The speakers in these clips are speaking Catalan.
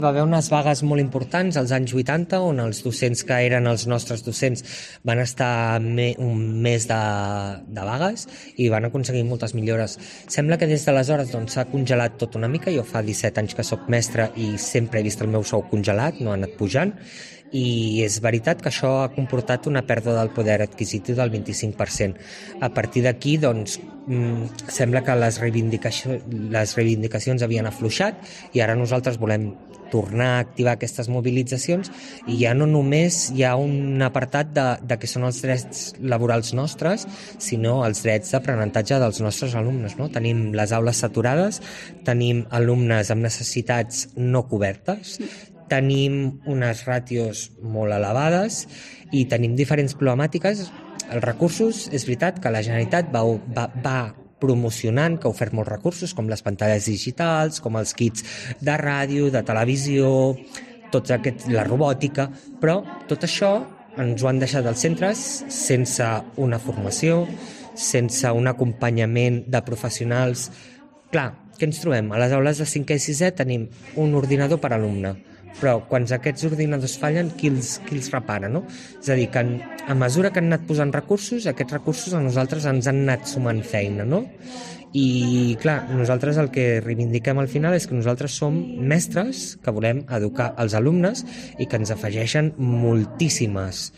Va haver unes vagues molt importants als anys 80 on els docents que eren els nostres docents van estar un mes de vagues i van aconseguir moltes millores. Sembla que des d'aleshores s'ha congelat tot una mica. Jo fa 17 anys que sóc mestre i sempre he vist el meu sou congelat, no ha anat pujant, i és veritat que això ha comportat una pèrdua del poder adquisitiu del 25%. A partir d'aquí, sembla que les reivindicacions havien afluixat i ara nosaltres volem tornar a activar aquestes mobilitzacions i ja no només hi ha un apartat de que són els drets laborals nostres, sinó els drets d'aprenentatge dels nostres alumnes. No? Tenim les aules saturades, tenim alumnes amb necessitats no cobertes, tenim unes ràtios molt elevades i tenim diferents problemàtiques. Els recursos, és veritat que la Generalitat va promocionant, que ha ofert molts recursos, com les pantalles digitals, com els kits de ràdio, de televisió, la robòtica, però tot això ens ho han deixat els centres sense una formació, sense un acompanyament de professionals. Clar, què ens trobem? A les aules de 5è i 6è tenim un ordinador per alumne, però quan aquests ordinadors fallen, qui els repara, no? És a dir, que a mesura que han anat posant recursos, aquests recursos a nosaltres ens han anat sumant feina, no? I, clar, nosaltres el que reivindiquem al final és que nosaltres som mestres que volem educar els alumnes i que ens afegeixen moltíssimes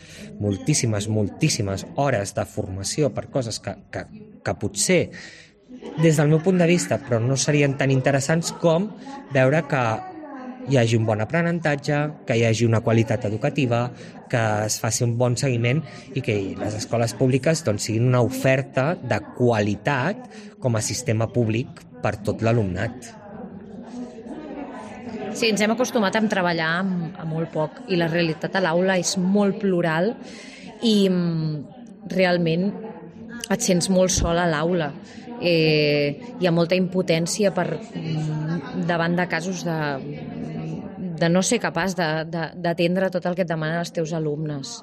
hores de formació per coses que potser des del meu punt de vista però no serien tan interessants com veure que hi hagi un bon aprenentatge, que hi hagi una qualitat educativa, que es faci un bon seguiment i que les escoles públiques siguin una oferta de qualitat com a sistema públic per tot l'alumnat. Sí, ens hem acostumat a treballar amb molt poc i la realitat a l'aula és molt plural i realment et sents molt sol a l'aula. Hi ha molta impotència davant de casos de no ser capaç d'atendre tot el que et demanen els teus alumnes.